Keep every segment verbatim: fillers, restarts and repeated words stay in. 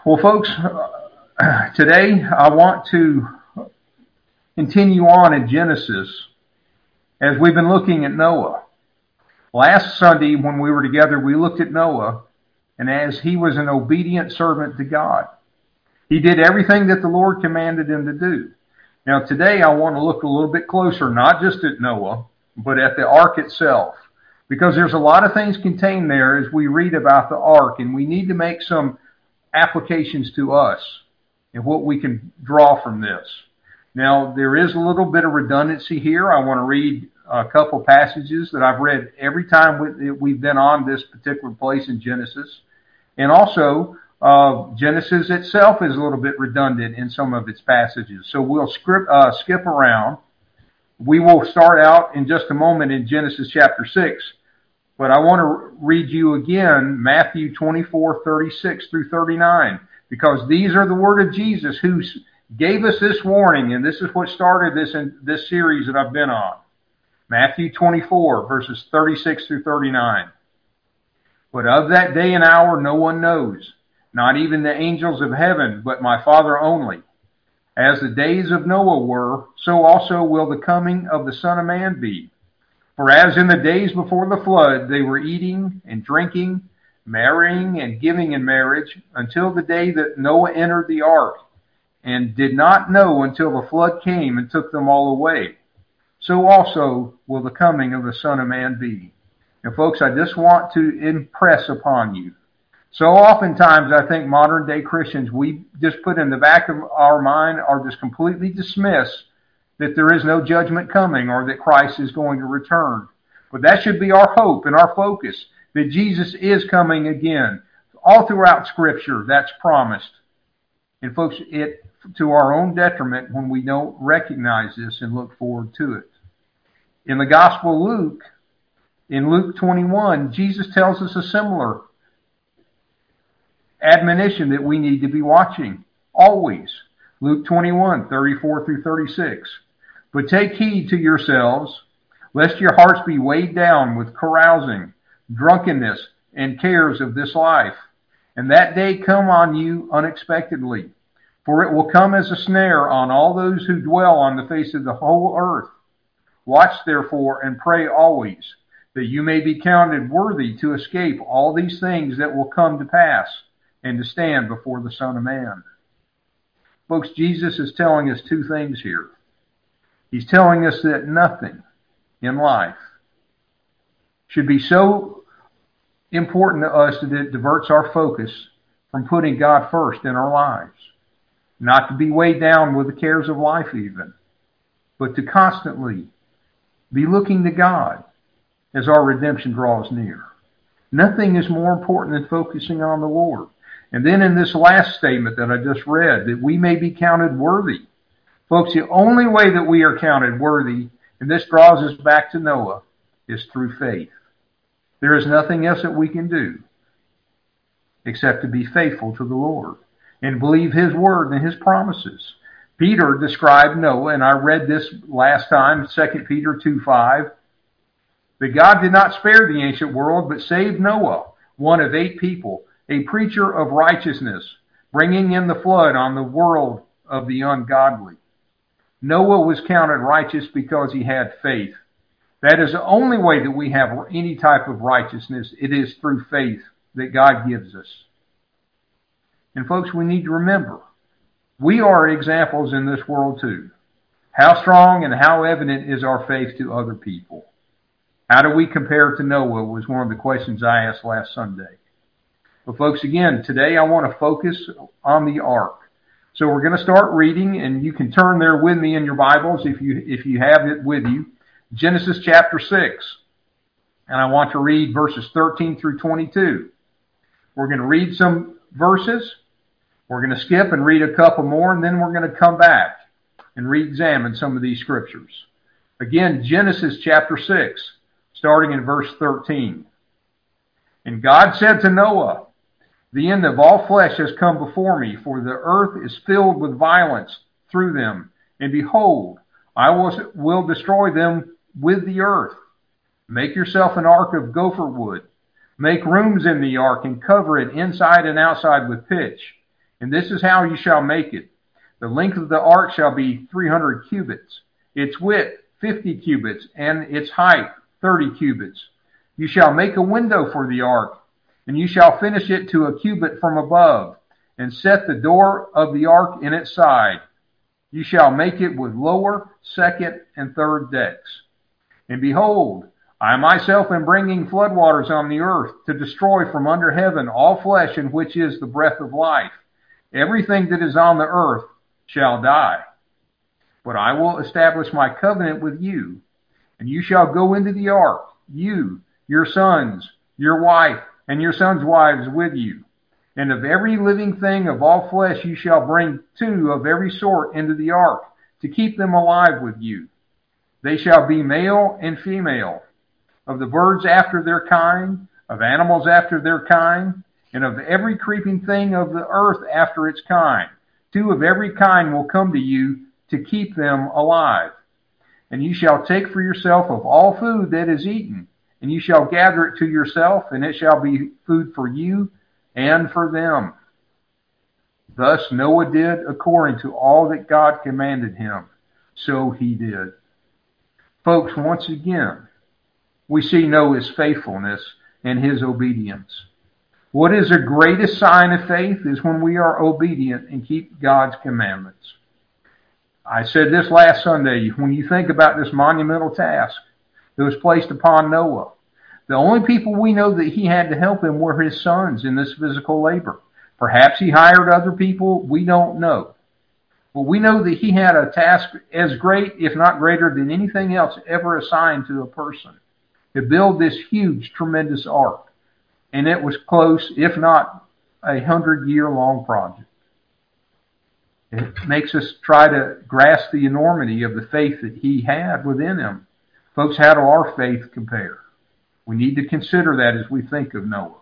Well, folks, uh, today I want to continue on in Genesis as we've been looking at Noah. Last Sunday when we were together, we looked at Noah, and as he was an obedient servant to God, he did everything that the Lord commanded him to do. Now today I want to look a little bit closer, not just at Noah, but at the ark itself, because there's a lot of things contained there as we read about the ark, and we need to make some applications to us and what we can draw from this. Now, there is a little bit of redundancy here. I want to read a couple passages that I've read every time we've been on this particular place in Genesis. And also, uh, Genesis itself is a little bit redundant in some of its passages. So we'll script, uh, skip around. We will start out in just a moment in Genesis chapter six. But I want to read you again Matthew twenty-four, thirty-six through thirty-nine, because these are the word of Jesus who gave us this warning, and this is what started this in this series that I've been on. Matthew twenty-four, verses thirty-six through thirty-nine. But of that day and hour no one knows, not even the angels of heaven, but my Father only. As the days of Noah were, so also will the coming of the Son of Man be. For as in the days before the flood, they were eating and drinking, marrying and giving in marriage, until the day that Noah entered the ark, and did not know until the flood came and took them all away. So also will the coming of the Son of Man be. Now, folks, I just want to impress upon you. So oftentimes, I think modern day Christians, we just put in the back of our mind or just completely dismiss that there is no judgment coming or that Christ is going to return. But that should be our hope and our focus, that Jesus is coming again. All throughout Scripture, that's promised. And folks, it to our own detriment when we don't recognize this and look forward to it. In the Gospel of Luke, in Luke twenty-one, Jesus tells us a similar admonition that we need to be watching always. Luke twenty-one, thirty-four through thirty-six. But take heed to yourselves, lest your hearts be weighed down with carousing, drunkenness, and cares of this life, and that day come on you unexpectedly. For it will come as a snare on all those who dwell on the face of the whole earth. Watch therefore and pray always, that you may be counted worthy to escape all these things that will come to pass, and to stand before the Son of Man. Folks, Jesus is telling us two things here. He's telling us that nothing in life should be so important to us that it diverts our focus from putting God first in our lives. Not to be weighed down with the cares of life even, but to constantly be looking to God as our redemption draws near. Nothing is more important than focusing on the Lord. And then in this last statement that I just read, that we may be counted worthy. Folks, the only way that we are counted worthy, and this draws us back to Noah, is through faith. There is nothing else that we can do except to be faithful to the Lord and believe His word and His promises. Peter described Noah, and I read this last time, Second Peter two five, that God did not spare the ancient world, but saved Noah, one of eight people, a preacher of righteousness, bringing in the flood on the world of the ungodly. Noah was counted righteous because he had faith. That is the only way that we have any type of righteousness. It is through faith that God gives us. And folks, we need to remember, we are examples in this world too. How strong and how evident is our faith to other people? How do we compare to Noah was one of the questions I asked last Sunday. But folks, again, today I want to focus on the ark. So we're going to start reading, and you can turn there with me in your Bibles if you if you have it with you. Genesis chapter six. And I want to read verses thirteen through twenty-two. We're going to read some verses. We're going to skip and read a couple more, and then we're going to come back and re-examine some of these scriptures. Again, Genesis chapter six, starting in verse thirteen. And God said to Noah, the end of all flesh has come before me, for the earth is filled with violence through them. And behold, I will, will destroy them with the earth. Make yourself an ark of gopher wood. Make rooms in the ark and cover it inside and outside with pitch. And this is how you shall make it. The length of the ark shall be three hundred cubits, its width fifty cubits, and its height thirty cubits. You shall make a window for the ark, and you shall finish it to a cubit from above, and set the door of the ark in its side. You shall make it with lower, second, and third decks. And behold, I myself am bringing floodwaters on the earth to destroy from under heaven all flesh in which is the breath of life. Everything that is on the earth shall die. But I will establish my covenant with you, and you shall go into the ark, you, your sons, your wife, and your sons' wives with you. And of every living thing of all flesh you shall bring two of every sort into the ark, to keep them alive with you. They shall be male and female, of the birds after their kind, of animals after their kind, and of every creeping thing of the earth after its kind. Two of every kind will come to you to keep them alive. And you shall take for yourself of all food that is eaten, and you shall gather it to yourself, and it shall be food for you and for them. Thus Noah did according to all that God commanded him. So he did. Folks, once again, we see Noah's faithfulness and his obedience. What is the greatest sign of faith is when we are obedient and keep God's commandments. I said this last Sunday, when you think about this monumental task that was placed upon Noah, the only people we know that he had to help him were his sons in this physical labor. Perhaps he hired other people, we don't know. But we know that he had a task as great, if not greater, than anything else ever assigned to a person, to build this huge, tremendous ark. And it was close, if not a hundred-year-long project. It makes us try to grasp the enormity of the faith that he had within him. Folks, how do our faith compare? We need to consider that as we think of Noah.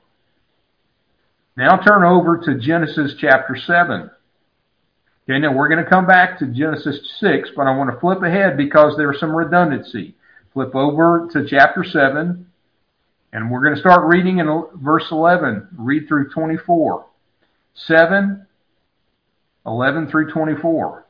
Now turn over to Genesis chapter seven. Okay, now we're going to come back to Genesis six, but I want to flip ahead because there's some redundancy. Flip over to chapter seven, and we're going to start reading in verse eleven. Read through twenty-four. seven, eleven through twenty-four.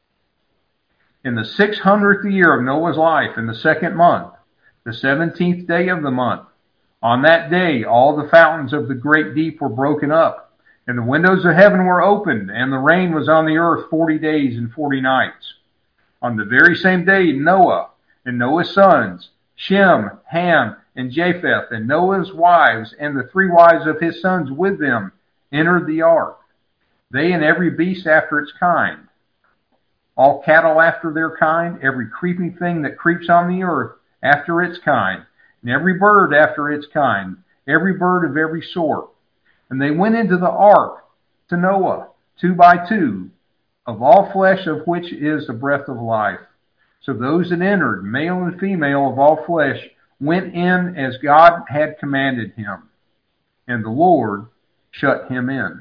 In the six hundredth year of Noah's life, in the second month, the seventeenth day of the month, on that day all the fountains of the great deep were broken up, and the windows of heaven were opened, and the rain was on the earth forty days and forty nights. On the very same day Noah and Noah's sons, Shem, Ham, and Japheth, and Noah's wives, and the three wives of his sons with them, entered the ark, they and every beast after its kind, all cattle after their kind, every creeping thing that creeps on the earth after its kind, and every bird after its kind, every bird of every sort. And they went into the ark to Noah, two by two, of all flesh of which is the breath of life. So those that entered, male and female of all flesh, went in as God had commanded him, and the Lord shut him in.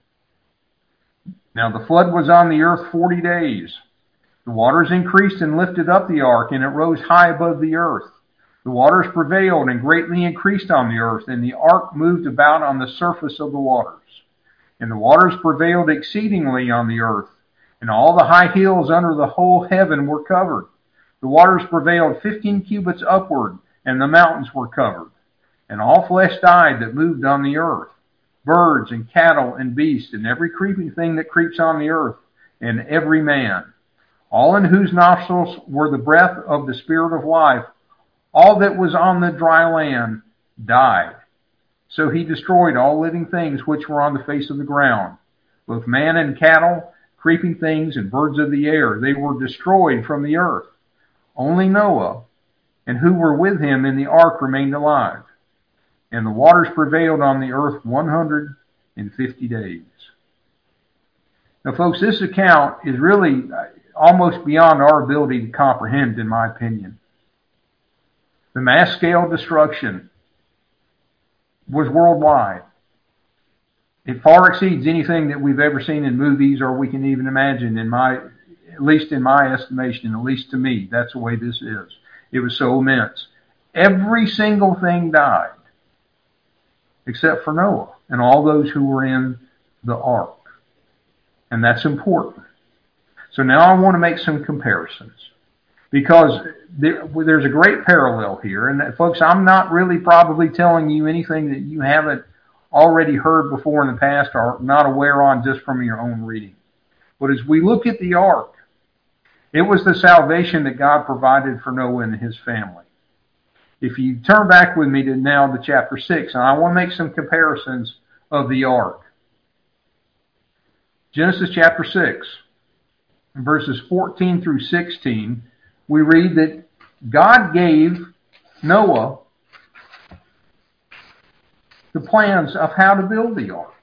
Now the flood was on the earth forty days. The waters increased and lifted up the ark, and it rose high above the earth. The waters prevailed and greatly increased on the earth, and the ark moved about on the surface of the waters. And the waters prevailed exceedingly on the earth, and all the high hills under the whole heaven were covered. The waters prevailed fifteen cubits upward, and the mountains were covered. And all flesh died that moved on the earth, birds and cattle and beasts, and every creeping thing that creeps on the earth, and every man, all in whose nostrils were the breath of the Spirit of life. All that was on the dry land died. So he destroyed all living things which were on the face of the ground, both man and cattle, creeping things, and birds of the air. They were destroyed from the earth. Only Noah and who were with him in the ark remained alive. And the waters prevailed on the earth one hundred fifty days. Now, folks, this account is really almost beyond our ability to comprehend, in my opinion. The mass scale destruction was worldwide. It far exceeds anything that we've ever seen in movies or we can even imagine, in my, at least in my estimation, at least to me. That's the way this is. It was so immense. Every single thing died, except for Noah and all those who were in the ark. And that's important. So now I want to make some comparisons, because there, there's a great parallel here. And folks, I'm not really probably telling you anything that you haven't already heard before in the past or not aware on just from your own reading. But as we look at the ark, it was the salvation that God provided for Noah and his family. If you turn back with me to now to chapter six, and I want to make some comparisons of the ark. Genesis chapter six, verses fourteen through sixteen, we read that God gave Noah the plans of how to build the ark.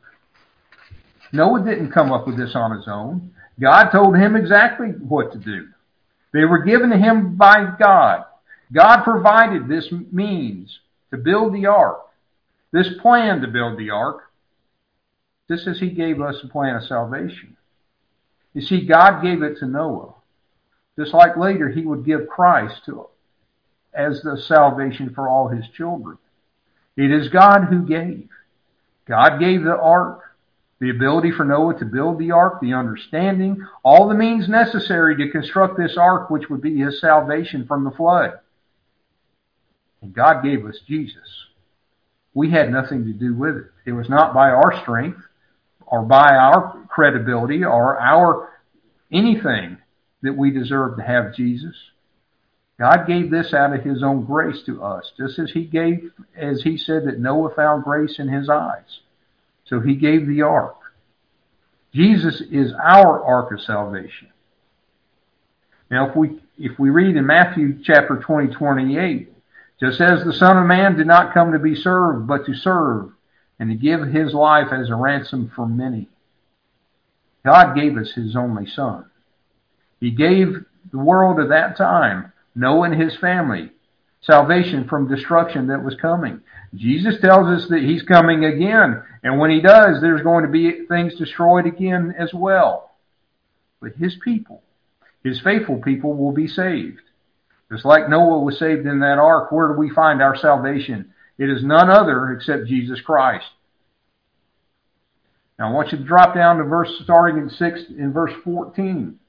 Noah didn't come up with this on his own. God told him exactly what to do. They were given to him by God. God provided this means to build the ark, this plan to build the ark, just as he gave us a plan of salvation. You see, God gave it to Noah, just like later he would give Christ to, as the salvation for all his children. It is God who gave. God gave the ark, the ability for Noah to build the ark, the understanding, all the means necessary to construct this ark, which would be his salvation from the flood. And God gave us Jesus. We had nothing to do with it. It was not by our strength or by our credibility or our anything that we deserved to have Jesus. God gave this out of his own grace to us, just as he gave, as he said that Noah found grace in his eyes. So he gave the ark. Jesus is our ark of salvation. Now, if we if we read in Matthew chapter twenty, twenty-eight, just as the Son of Man did not come to be served, but to serve, and to give his life as a ransom for many. God gave us his only Son. He gave the world at that time, Noah and his family, salvation from destruction that was coming. Jesus tells us that he's coming again, and when he does, there's going to be things destroyed again as well. But his people, his faithful people, will be saved. Just like Noah was saved in that ark, where do we find our salvation? It is none other except Jesus Christ. Now I want you to drop down to verse starting in six in verse fourteen.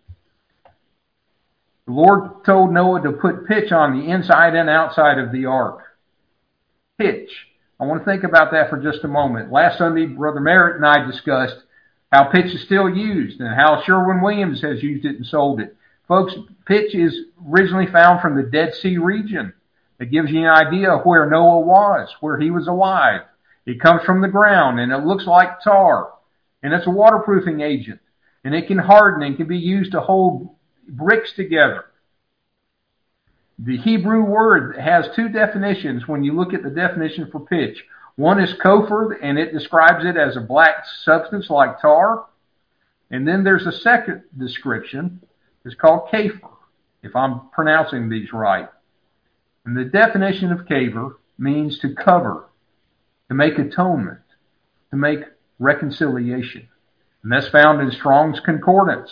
The Lord told Noah to put pitch on the inside and outside of the ark. Pitch. I want to think about that for just a moment. Last Sunday, Brother Merritt and I discussed how pitch is still used and how Sherwin-Williams has used it and sold it. Folks, pitch is originally found from the Dead Sea region. It gives you an idea of where Noah was, where he was alive. It comes from the ground, and it looks like tar. And it's a waterproofing agent. And it can harden and can be used to hold bricks together. The Hebrew word has two definitions when you look at the definition for pitch. One is kofar, and it describes it as a black substance like tar. And then there's a second description. It's called kafir, if I'm pronouncing these right. And the definition of kafir means to cover, to make atonement, to make reconciliation. And that's found in Strong's Concordance.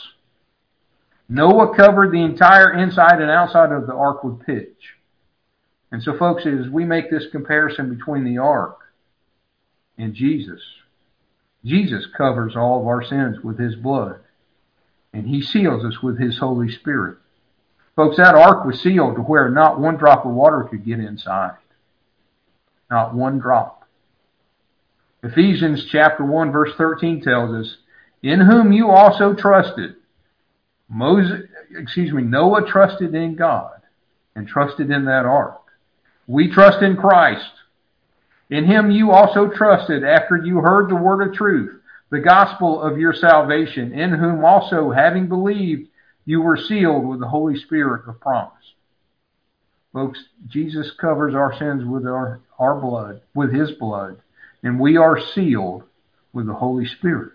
Noah covered the entire inside and outside of the ark with pitch. And so, folks, as we make this comparison between the ark and Jesus, Jesus covers all of our sins with his blood. And he seals us with his Holy Spirit. Folks, that ark was sealed to where not one drop of water could get inside. Not one drop. Ephesians chapter one verse thirteen tells us, in whom you also trusted. Moses, excuse me, Noah trusted in God and trusted in that ark. We trust in Christ. In him you also trusted after you heard the word of truth, the gospel of your salvation, in whom also, having believed, you were sealed with the Holy Spirit of promise. Folks, Jesus covers our sins with our, our blood, with his blood, and we are sealed with the Holy Spirit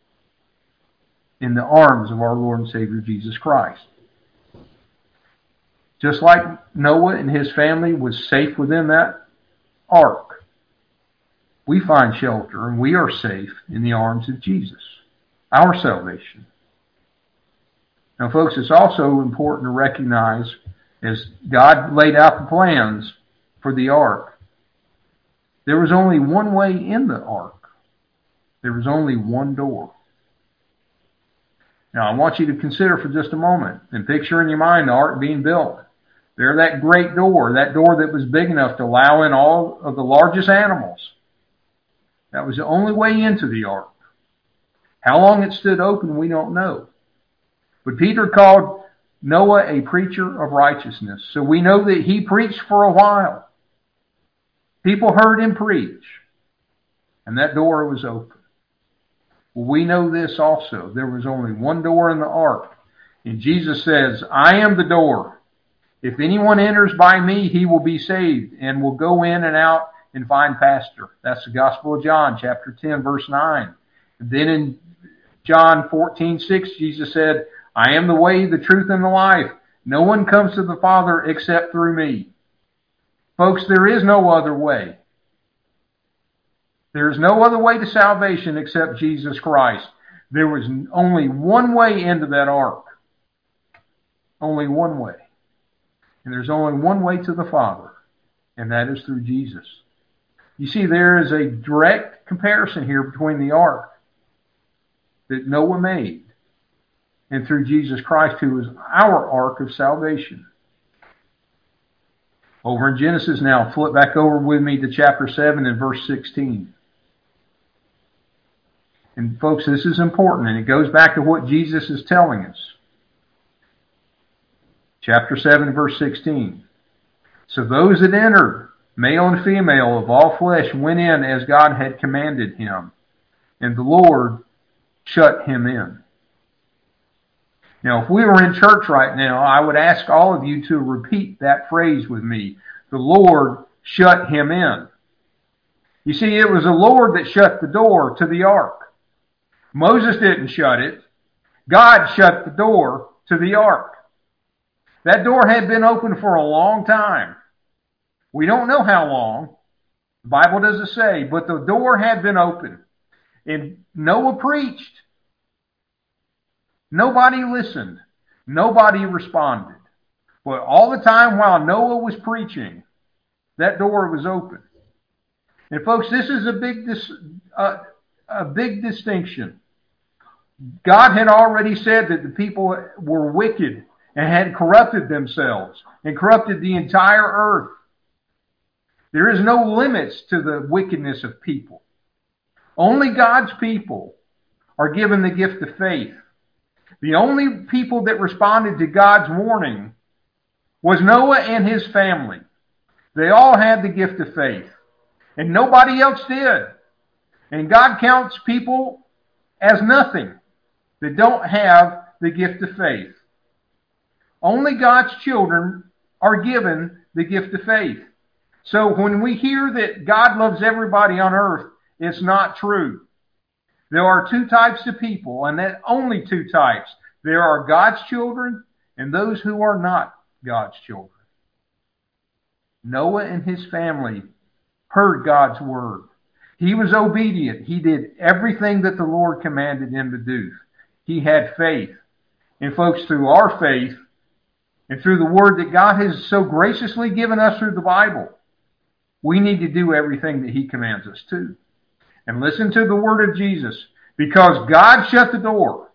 in the arms of our Lord and Savior Jesus Christ. Just like Noah and his family was safe within that ark, we find shelter and we are safe in the arms of Jesus, our salvation. Now, folks, it's also important to recognize, as God laid out the plans for the ark, there was only one way in the ark. There was only one door. Now, I want you to consider for just a moment and picture in your mind the ark being built. There, that great door, that door that was big enough to allow in all of the largest animals. That was the only way into the ark. How long it stood open, we don't know. But Peter called Noah a preacher of righteousness. So we know that he preached for a while. People heard him preach. And that door was open. Well, we know this also. There was only one door in the ark. And Jesus says, I am the door. If anyone enters by me, he will be saved and will go in and out and find pasture. That's the Gospel of John, chapter ten, verse nine. And then in John fourteen, six, Jesus said, I am the way, the truth, and the life. No one comes to the Father except through me. Folks, there is no other way. There is no other way to salvation except Jesus Christ. There was only one way into that ark. Only one way. And there's only one way to the Father, and that is through Jesus. You see, there is a direct comparison here between the ark that Noah made and through Jesus Christ, who is our ark of salvation. Over in Genesis now, flip back over with me to chapter seven and verse sixteen. And folks, this is important, and it goes back to what Jesus is telling us. Chapter seven, verse sixteen. So those that entered, male and female of all flesh, went in as God had commanded him, and the Lord shut him in. Now, if we were in church right now, I would ask all of you to repeat that phrase with me. The Lord shut him in. You see, it was the Lord that shut the door to the ark. Moses didn't shut it. God shut the door to the ark. That door had been open for a long time. We don't know how long. The Bible doesn't say, but the door had been open. And Noah preached. Nobody listened. Nobody responded. But all the time while Noah was preaching, that door was open. And folks, this is a big, dis- uh, a big distinction. God had already said that the people were wicked and had corrupted themselves and corrupted the entire earth. There is no limits to the wickedness of people. Only God's people are given the gift of faith. The only people that responded to God's warning was Noah and his family. They all had the gift of faith, and nobody else did. And God counts people as nothing that don't have the gift of faith. Only God's children are given the gift of faith. So when we hear that God loves everybody on earth, it's not true. There are two types of people, and that only two types. There are God's children and those who are not God's children. Noah and his family heard God's word. He was obedient. He did everything that the Lord commanded him to do. He had faith. And folks, through our faith and through the word that God has so graciously given us through the Bible, we need to do everything that he commands us to. And listen to the word of Jesus. Because God shut the door.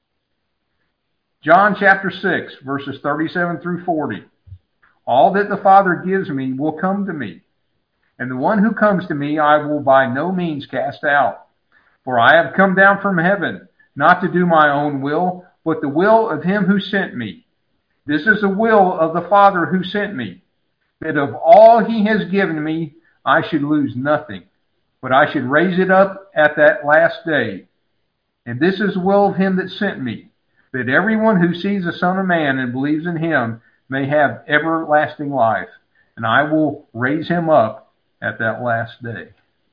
John chapter six, verses thirty-seven through forty. All that the Father gives me will come to me. And the one who comes to me I will by no means cast out. For I have come down from heaven, not to do my own will, but the will of him who sent me. This is the will of the Father who sent me, that of all he has given me, I should lose nothing, but I should raise it up at that last day. And this is the will of him that sent me, that everyone who sees the Son of Man and believes in him may have everlasting life, and I will raise him up at that last day.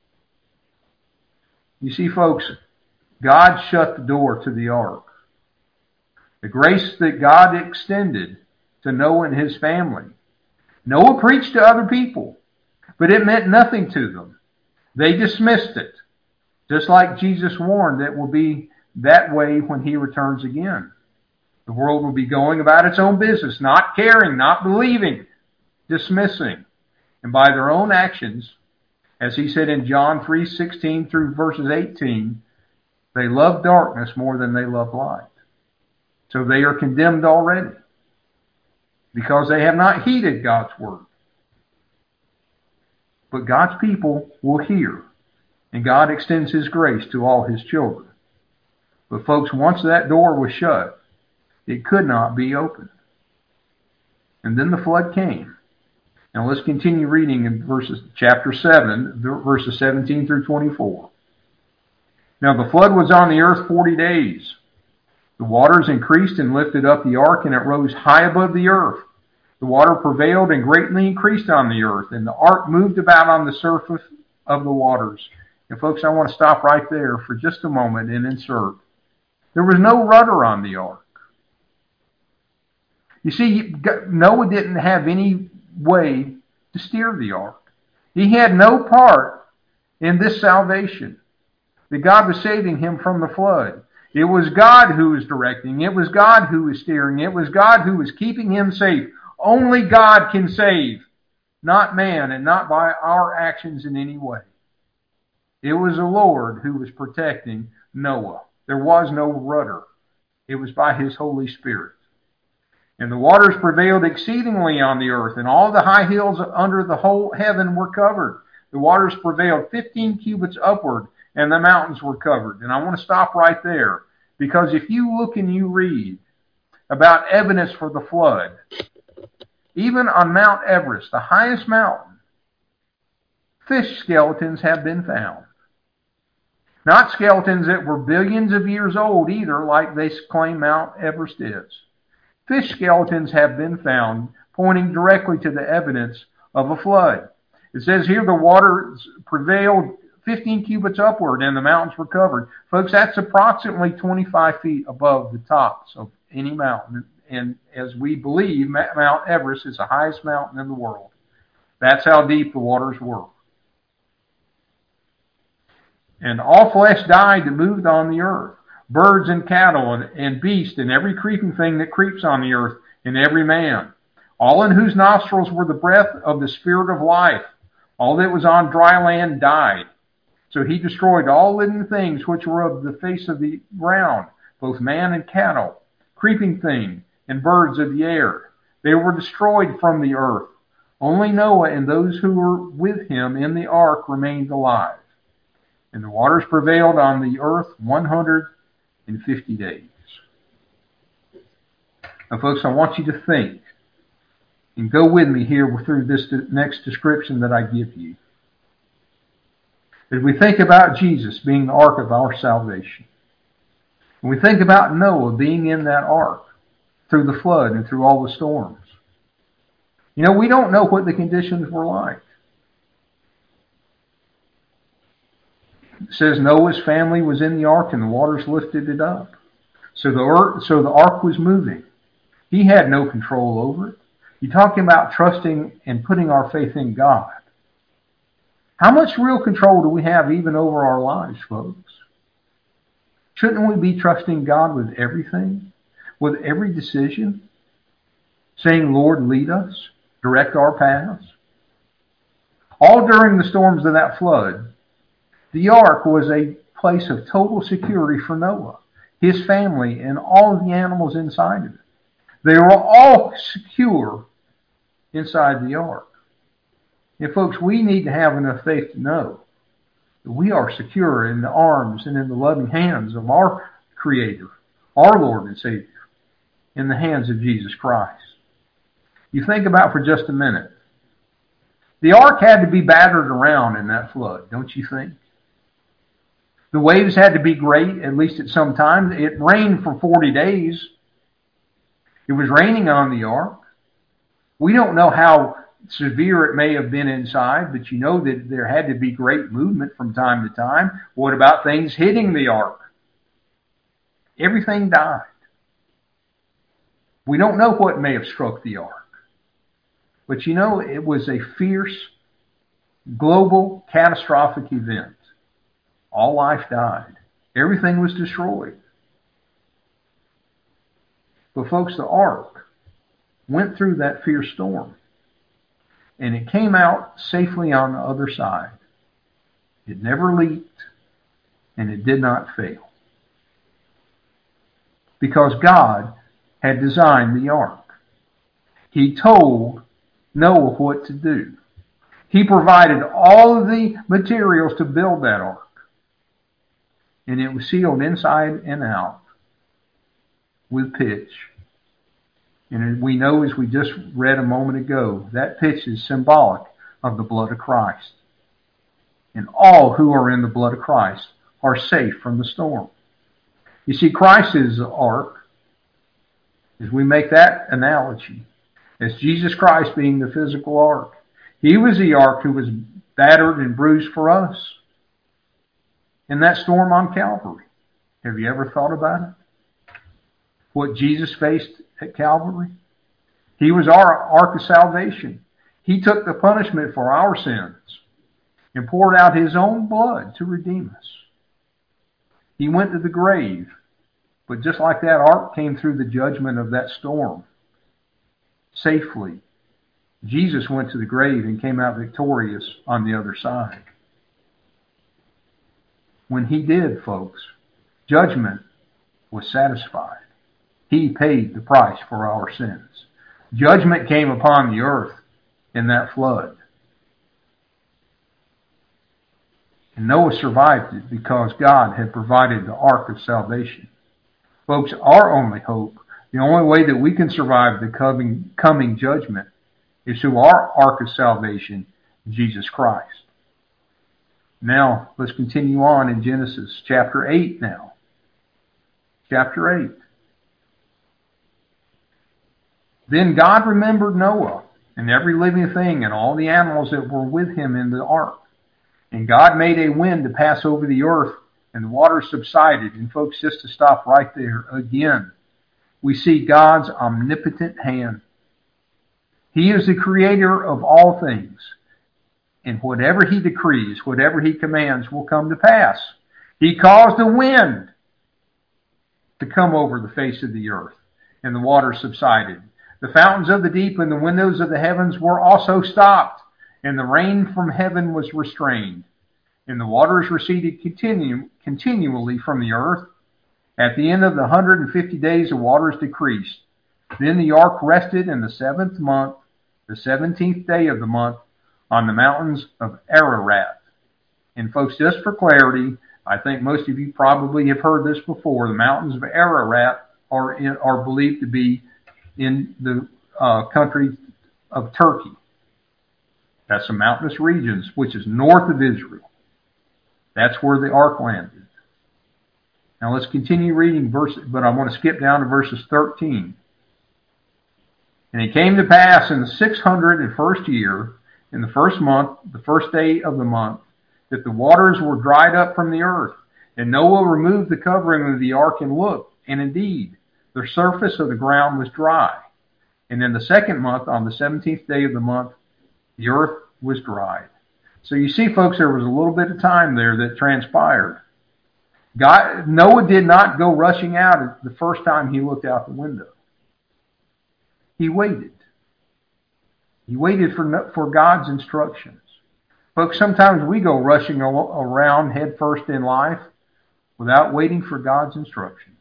You see, folks, God shut the door to the ark. The grace that God extended to Noah and his family. Noah preached to other people, but it meant nothing to them. They dismissed it, just like Jesus warned that will be that way when he returns again. The world will be going about its own business, not caring, not believing, dismissing. And by their own actions, as he said in John three sixteen through verses eighteen, they love darkness more than they love light. So they are condemned already because they have not heeded God's word. But God's people will hear, and God extends his grace to all his children. But folks, once that door was shut, it could not be opened. And then the flood came. Now let's continue reading in verses chapter seven, verses seventeen through twenty-four. Now the flood was on the earth forty days. The waters increased and lifted up the ark, and it rose high above the earth. The water prevailed and greatly increased on the earth, and the ark moved about on the surface of the waters. And folks, I want to stop right there for just a moment and insert. There was no rudder on the ark. You see, Noah didn't have any way to steer the ark. He had no part in this salvation, that God was saving him from the flood. It was God who was directing. It was God who was steering. It was God who was keeping him safe. Only God can save, not man, and not by our actions in any way. It was the Lord who was protecting Noah. There was no rudder. It was by his Holy Spirit. And the waters prevailed exceedingly on the earth, and all the high hills under the whole heaven were covered. The waters prevailed fifteen cubits upward, and the mountains were covered. And I want to stop right there, because if you look and you read about evidence for the flood, even on Mount Everest, the highest mountain, fish skeletons have been found. Not skeletons that were billions of years old either, like they claim Mount Everest is. Fish skeletons have been found, pointing directly to the evidence of a flood. It says here the waters prevailed fifteen cubits upward and the mountains were covered. Folks, that's approximately twenty-five feet above the tops of any mountain. And as we believe, Mount Everest is the highest mountain in the world. That's how deep the waters were. And all flesh died that moved on the earth. Birds and cattle and, and beasts and every creeping thing that creeps on the earth, and every man. All in whose nostrils were the breath of the Spirit of life. All that was on dry land died. So he destroyed all living things which were of the face of the ground, both man and cattle, creeping thing, and birds of the air. They were destroyed from the earth. Only Noah and those who were with him in the ark remained alive. And the waters prevailed on the earth one hundred fifty days. Now, folks, I want you to think and go with me here through this next description that I give you. As we think about Jesus being the ark of our salvation, and we think about Noah being in that ark through the flood and through all the storms, you know, we don't know what the conditions were like. It says Noah's family was in the ark and the waters lifted it up. So the, earth, so the ark was moving. He had no control over it. You're talking about trusting and putting our faith in God. How much real control do we have even over our lives, folks? Shouldn't we be trusting God with everything? With every decision? Saying, Lord, lead us. Direct our paths. All during the storms of that flood, the ark was a place of total security for Noah, his family, and all of the animals inside of it. They were all secure inside the ark. And folks, we need to have enough faith to know that we are secure in the arms and in the loving hands of our Creator, our Lord and Savior, in the hands of Jesus Christ. You think about for just a minute. The ark had to be battered around in that flood, don't you think? The waves had to be great, at least at some times. It rained for forty days. It was raining on the ark. We don't know how severe it may have been inside, but you know that there had to be great movement from time to time. What about things hitting the ark? Everything died. We don't know what may have struck the ark. But you know, it was a fierce, global, catastrophic event. All life died. Everything was destroyed. But folks, the ark went through that fierce storm. And it came out safely on the other side. It never leaked. And it did not fail. Because God had designed the ark. He told Noah what to do. He provided all of the materials to build that ark. And it was sealed inside and out with pitch. And we know, as we just read a moment ago, that pitch is symbolic of the blood of Christ. And all who are in the blood of Christ are safe from the storm. You see, Christ is the ark, as we make that analogy, as Jesus Christ being the physical ark. He was the ark who was battered and bruised for us in that storm on Calvary. Have you ever thought about it? What Jesus faced at Calvary? He was our ark of salvation. He took the punishment for our sins and poured out his own blood to redeem us. He went to the grave, but just like that ark came through the judgment of that storm safely, Jesus went to the grave and came out victorious on the other side. When he did, folks, judgment was satisfied. He paid the price for our sins. Judgment came upon the earth in that flood. And Noah survived it because God had provided the ark of salvation. Folks, our only hope, the only way that we can survive the coming, coming judgment is through our ark of salvation, Jesus Christ. Now, let's continue on in Genesis chapter eight now. Chapter eight. Then God remembered Noah and every living thing and all the animals that were with him in the ark. And God made a wind to pass over the earth, and the waters subsided. And folks, just to stop right there again, we see God's omnipotent hand. He is the creator of all things. And whatever he decrees, whatever he commands will come to pass. He caused the wind to come over the face of the earth, and the waters subsided. The fountains of the deep and the windows of the heavens were also stopped, and the rain from heaven was restrained. And the waters receded continu- continually from the earth. At the end of the one hundred fifty days, the waters decreased. Then the ark rested in the seventh month, the seventeenth day of the month, on the mountains of Ararat. And folks, just for clarity, I think most of you probably have heard this before. The mountains of Ararat are in, are believed to be in the uh, country of Turkey. That's the mountainous regions, which is north of Israel. That's where the ark landed. Now let's continue reading verse, but I want to skip down to verses thirteen. And it came to pass in the six hundred and first year, in the first month, the first day of the month, that the waters were dried up from the earth. And Noah removed the covering of the ark and looked, and indeed, the surface of the ground was dry. And in the second month, on the seventeenth day of the month, the earth was dried. So you see, folks, there was a little bit of time there that transpired. God, Noah did not go rushing out the first time he looked out the window. He waited. He waited for, for God's instructions. Folks, sometimes we go rushing around head first in life without waiting for God's instructions.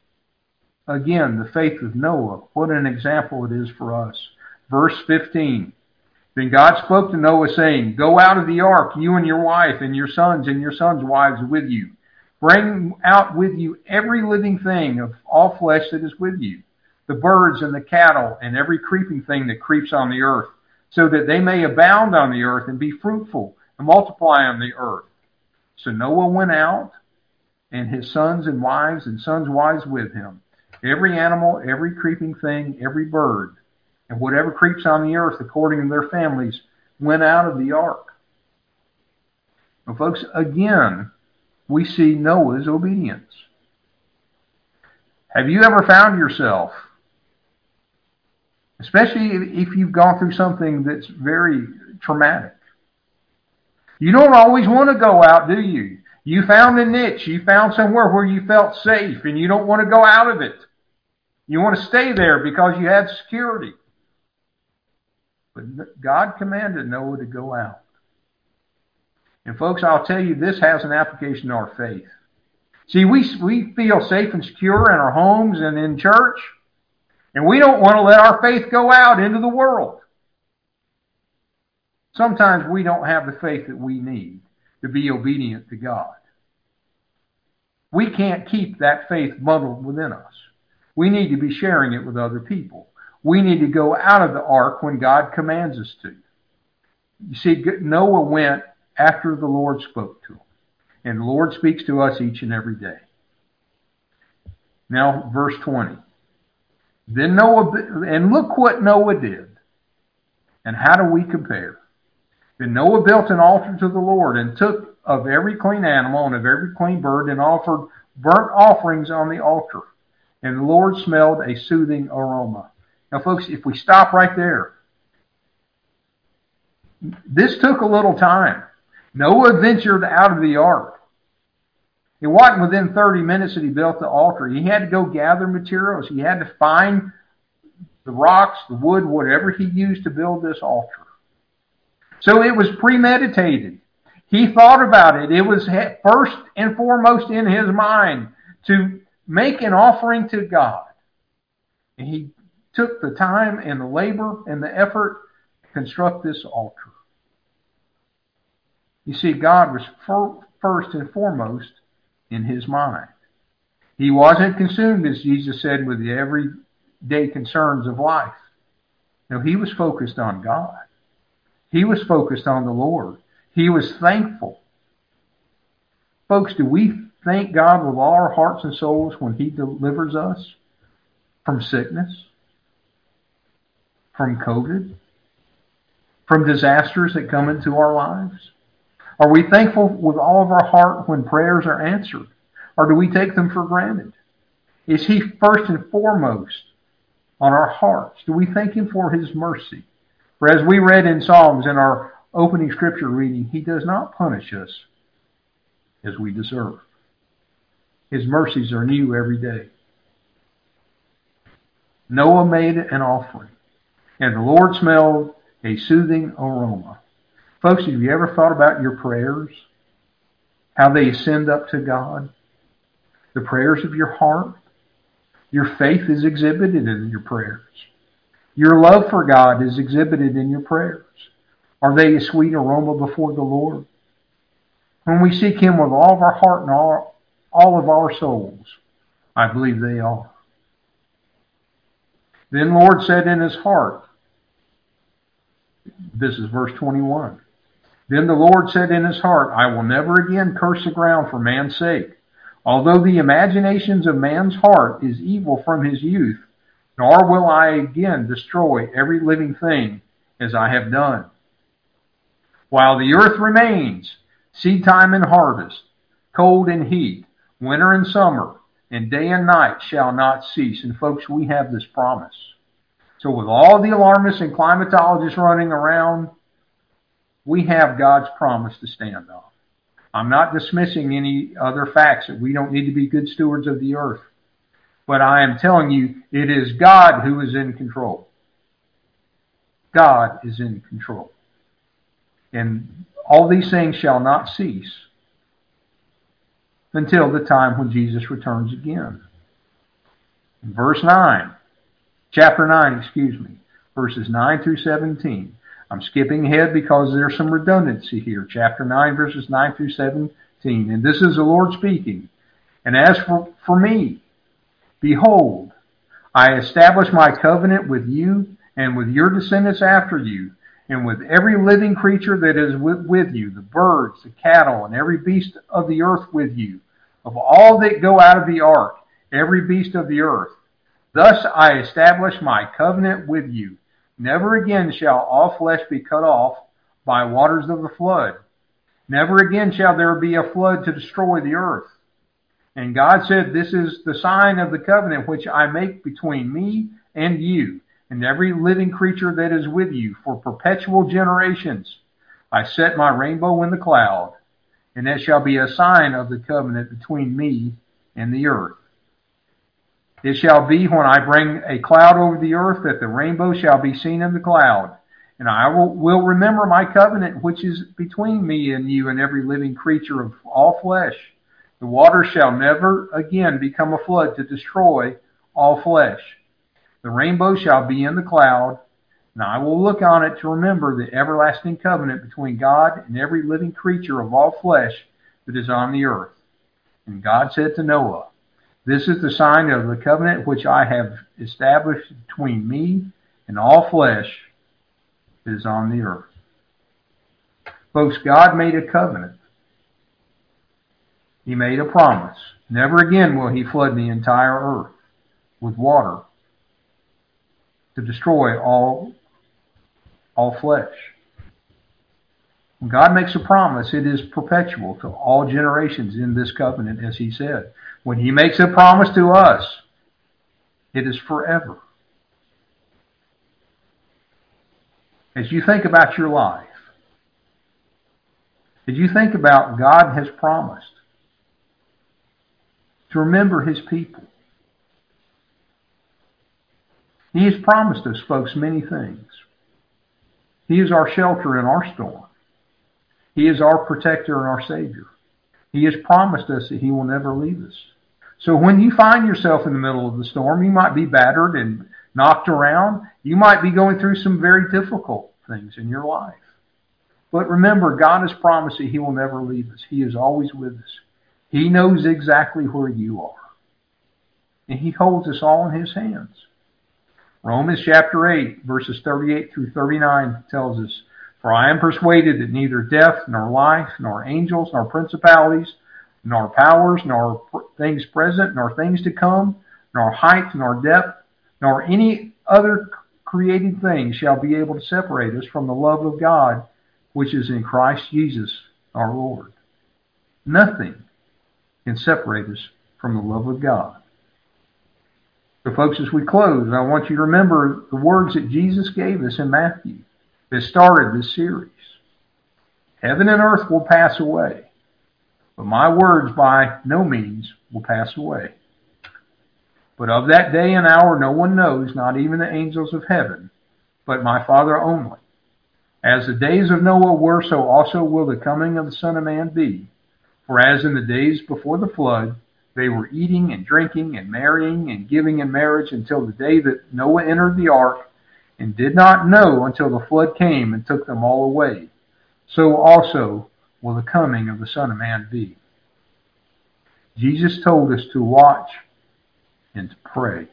Again, the faith of Noah, what an example it is for us. Verse fifteen. Then God spoke to Noah, saying, Go out of the ark, you and your wife, and your sons and your sons' wives with you. Bring out with you every living thing of all flesh that is with you, the birds and the cattle, and every creeping thing that creeps on the earth, so that they may abound on the earth and be fruitful and multiply on the earth. So Noah went out, and his sons and wives and sons' wives with him. Every animal, every creeping thing, every bird, and whatever creeps on the earth according to their families went out of the ark. Now, folks, again, we see Noah's obedience. Have you ever found yourself, especially if you've gone through something that's very traumatic, you don't always want to go out, do you? You found a niche. You found somewhere where you felt safe, and you don't want to go out of it. You want to stay there because you had security. But God commanded Noah to go out. And folks, I'll tell you, this has an application to our faith. See, we, we feel safe and secure in our homes and in church. And we don't want to let our faith go out into the world. Sometimes we don't have the faith that we need to be obedient to God. We can't keep that faith bundled within us. We need to be sharing it with other people. We need to go out of the ark when God commands us to. You see, Noah went after the Lord spoke to him. And the Lord speaks to us each and every day. Now, verse twenty. Then Noah, and look what Noah did. And how do we compare? Then Noah built an altar to the Lord and took of every clean animal and of every clean bird and offered burnt offerings on the altar. And the Lord smelled a soothing aroma. Now, folks, if we stop right there, this took a little time. Noah ventured out of the ark. It wasn't within thirty minutes that he built the altar. He had to go gather materials. He had to find the rocks, the wood, whatever he used to build this altar. So it was premeditated. He thought about it. It was first and foremost in his mind to make an offering to God. And he took the time and the labor and the effort to construct this altar. You see, God was first and foremost in his mind. He wasn't consumed, as Jesus said, with the everyday concerns of life. No, he was focused on God. He was focused on the Lord. He was thankful. Folks, do we thank God with all our hearts and souls when he delivers us from sickness, from COVID, from disasters that come into our lives? Are we thankful with all of our heart when prayers are answered? Or do we take them for granted? Is he first and foremost on our hearts? Do we thank him for his mercy? For as we read in Psalms in our opening scripture reading, he does not punish us as we deserve. His mercies are new every day. Noah made an offering, and the Lord smelled a soothing aroma. Folks, have you ever thought about your prayers? How they ascend up to God? The prayers of your heart? Your faith is exhibited in your prayers. Your love for God is exhibited in your prayers. Are they a sweet aroma before the Lord? When we seek him with all of our heart and all, all of our souls, I believe they are. Then the Lord said in his heart, this is verse twenty-one, then the Lord said in his heart, I will never again curse the ground for man's sake, although the imaginations of man's heart is evil from his youth, nor will I again destroy every living thing as I have done. While the earth remains, seed time and harvest, cold and heat, winter and summer, and day and night shall not cease. And folks, we have this promise. So with all the alarmists and climatologists running around, we have God's promise to stand on. I'm not dismissing any other facts that we don't need to be good stewards of the earth. But I am telling you, it is God who is in control. God is in control. And all these things shall not cease until the time when Jesus returns again. In verse nine, chapter nine, excuse me, verses nine through seventeen. I'm skipping ahead because there's some redundancy here. Chapter nine, verses nine through seventeen. And this is the Lord speaking. And as for, for me, behold, I establish my covenant with you and with your descendants after you, and with every living creature that is with, with you, the birds, the cattle, and every beast of the earth with you, of all that go out of the ark, every beast of the earth. Thus I establish my covenant with you. Never again shall all flesh be cut off by waters of the flood. Never again shall there be a flood to destroy the earth. And God said, this is the sign of the covenant which I make between me and you, and every living creature that is with you for perpetual generations. I set my rainbow in the cloud, and it shall be a sign of the covenant between me and the earth. It shall be when I bring a cloud over the earth that the rainbow shall be seen in the cloud. And I will, will remember my covenant which is between me and you and every living creature of all flesh. The water shall never again become a flood to destroy all flesh. The rainbow shall be in the cloud, and I will look on it to remember the everlasting covenant between God and every living creature of all flesh that is on the earth. And God said to Noah, this is the sign of the covenant which I have established between me and all flesh that is on the earth. Folks, God made a covenant. He made a promise. Never again will he flood the entire earth with water to destroy all, all flesh. When God makes a promise, it is perpetual to all generations in this covenant, as he said. When he makes a promise to us, it is forever. As you think about your life, as you think about God has promised to remember his people. He has promised us, folks, many things. He is our shelter in our storm. He is our protector and our Savior. He has promised us that he will never leave us. So when you find yourself in the middle of the storm, you might be battered and knocked around. You might be going through some very difficult things in your life. But remember, God has promised that he will never leave us. He is always with us. He knows exactly where you are. And he holds us all in his hands. Romans chapter eight, verses thirty-eight through thirty-nine tells us, for I am persuaded that neither death, nor life, nor angels, nor principalities, nor powers, nor things present, nor things to come, nor height, nor depth, nor any other created thing shall be able to separate us from the love of God, which is in Christ Jesus our Lord. Nothing can separate us from the love of God. So folks, as we close, I want you to remember the words that Jesus gave us in Matthew that started this series. Heaven and earth will pass away, but my words by no means will pass away. But of that day and hour no one knows, not even the angels of heaven, but my Father only. As the days of Noah were, so also will the coming of the Son of Man be. For as in the days before the flood, they were eating and drinking and marrying and giving in marriage until the day that Noah entered the ark, and did not know until the flood came and took them all away. So also will the coming of the Son of Man be. Jesus told us to watch and to pray.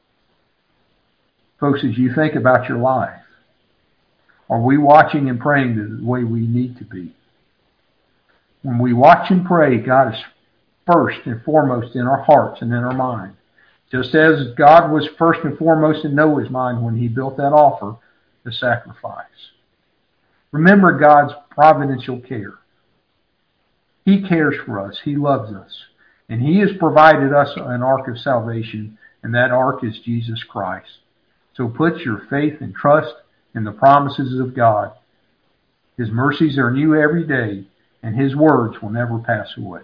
Folks, as you think about your life, are we watching and praying the way we need to be? When we watch and pray, God is first and foremost in our hearts and in our mind. Just as God was first and foremost in Noah's mind when he built that altar, the sacrifice. Remember God's providential care. He cares for us. He loves us. And he has provided us an ark of salvation, and that ark is Jesus Christ. So put your faith and trust in the promises of God. His mercies are new every day, and his words will never pass away.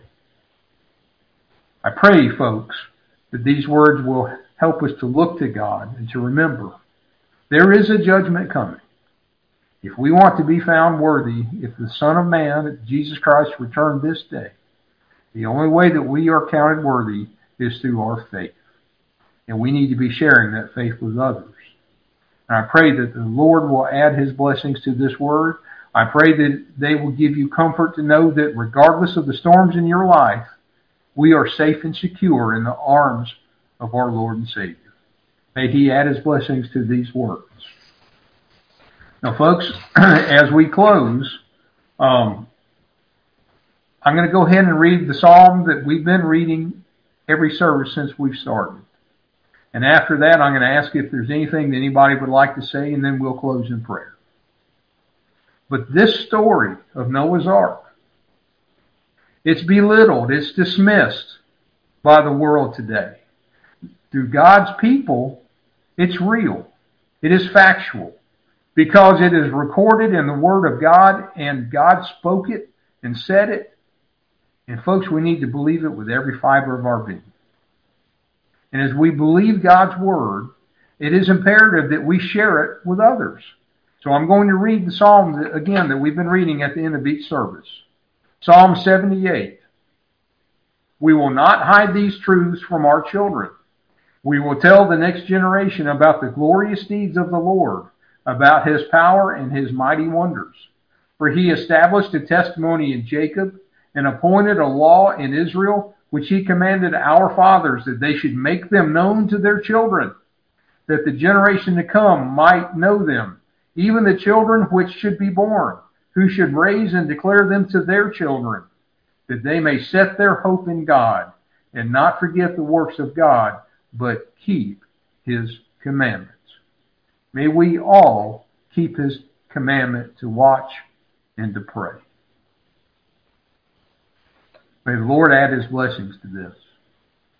I pray, folks, that these words will help us to look to God and to remember there is a judgment coming. If we want to be found worthy, if the Son of Man, Jesus Christ, returned this day, the only way that we are counted worthy is through our faith. And we need to be sharing that faith with others. And I pray that the Lord will add his blessings to this word. I pray that they will give you comfort to know that regardless of the storms in your life, we are safe and secure in the arms of our Lord and Savior. May he add his blessings to these words. Now, folks, as we close, um, I'm going to go ahead and read the psalm that we've been reading every service since we've started. And after that, I'm going to ask if there's anything that anybody would like to say, and then we'll close in prayer. But this story of Noah's Ark, it's belittled, it's dismissed by the world today. Through God's people, it's real. It is factual. Because it is recorded in the Word of God, and God spoke it and said it. And folks, we need to believe it with every fiber of our being. And as we believe God's Word, it is imperative that we share it with others. So I'm going to read the psalm that, again, that we've been reading at the end of each service. Psalm seventy-eight. We will not hide these truths from our children. We will tell the next generation about the glorious deeds of the Lord, about his power and his mighty wonders. For he established a testimony in Jacob and appointed a law in Israel, which he commanded our fathers that they should make them known to their children, that the generation to come might know them, even the children which should be born, who should raise and declare them to their children, that they may set their hope in God and not forget the works of God, but keep his commandments. May we all keep his commandment to watch and to pray. May the Lord add his blessings to this.